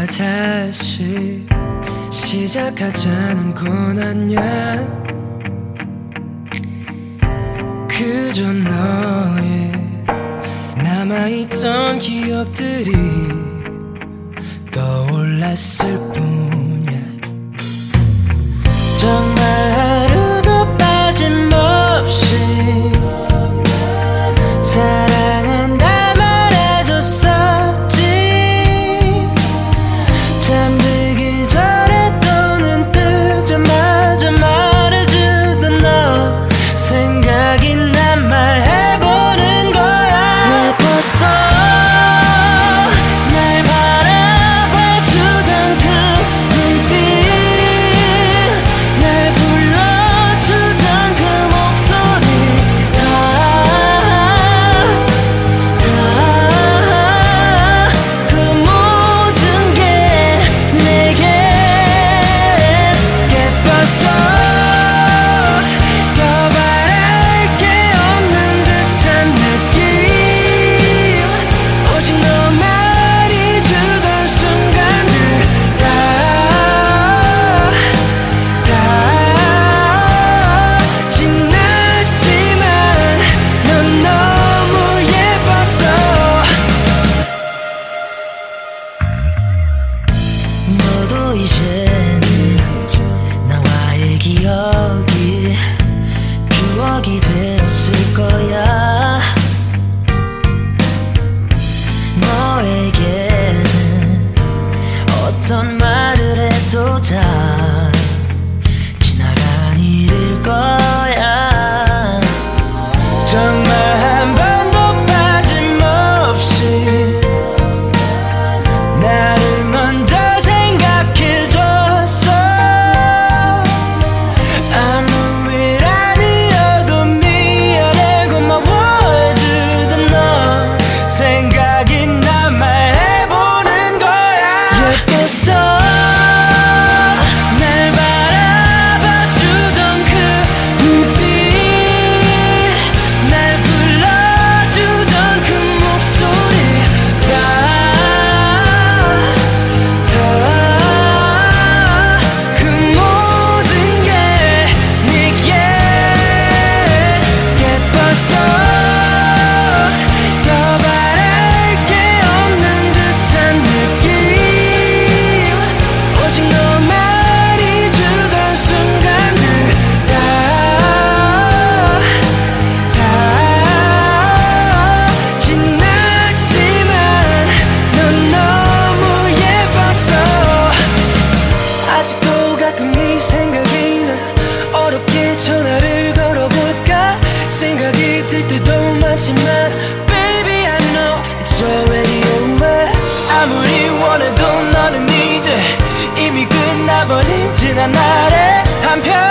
날 다시 시작하자는 건 아냐. 그저 너의 남아있던 기억들이 떠올랐을 뿐이야. 정말 하루도 빠짐없이 사랑한다 말해줬었지. 잠들기 전에 또 눈 뜨자마자 말해주던 너 생각이 난 말해보는 거야. 예뻤어 날 바라봐주던 그 눈빛, 날 불러주던 그 목소리, 그 모든 게 내게 예뻤어. 더 바랄 게 없는 듯한 느낌, 오직 너만이 주던 순간들 다 지났지만 넌 너무 예뻤어. 너도 이제는 나와의 기억이 추억이 되었을 거야. 너에게는 어떤 말을 해도 다 지나간 일일 거야. 정말 한 번도 빠짐없이 나를 먼저 생각해줬어. 아무 일 아니어도 미안해 고마워해주던 너 생각이 나 말해보는 거야. 예뻤어 날 바라봐주던 그 눈빛, 날 불러주던 그 목소리, 그 모든 게 내게 예뻤어. 더 바랄 게 없는 듯한 느낌, 오직 너만이 주던 순간들 다 지났지만 넌 너무 예뻤어. 아직도 가끔 네 생각이 나. 어렵게 전화를 걸어볼까 생각이 들 때도 많지만 Baby I know it's already over. 아무리 원해도 너는 이제 이미 끝나버린 지난 날의 한편